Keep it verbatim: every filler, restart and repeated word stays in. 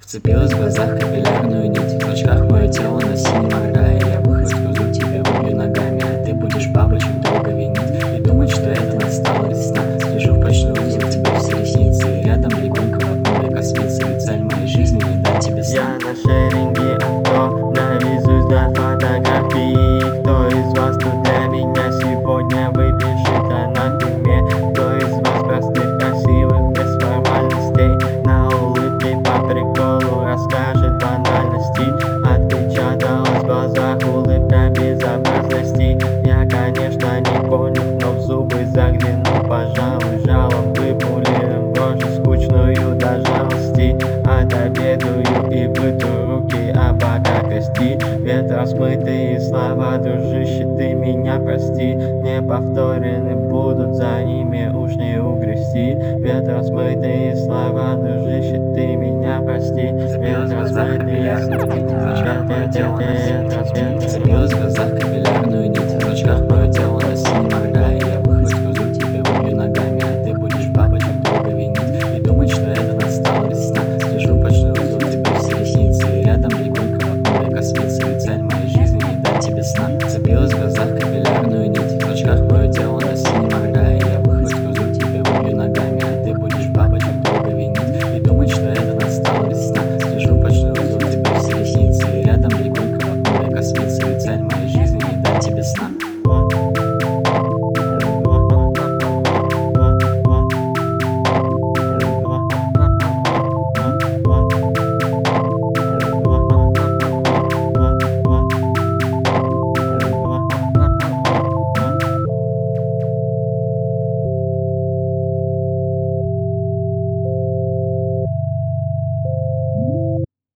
Вцепилась в глазах капиллярную нить, в очках мое тело на синем рае. Я выход скажу тебе, выбью ногами, а ты будешь бабочек долго винить и думать, что это настала весна. Слежу в почтовый узел, тебе все ресницы, и рядом легонько под мной космится. И цель моей жизни не дать тебе сна. Я на шеринге авто навезусь до фотографий. Кто из вас тут для меня сегодня выпишет анафеме? Кто из вас простых, красивых, без формальностей, на улыбке по приколу расскажет банальности? Отпечаталась в глазах улыбка безобразности. Я, конечно, не понял, но в зубы заглянул, пожалуй, жалом выпулируем рожу скучную до жалости. Отобедаю и вытру руки об бока кости. Ветром смытые слова, дружище, ты меня прости. Не повторены будут, за ними уж не угрести. Ветром смытые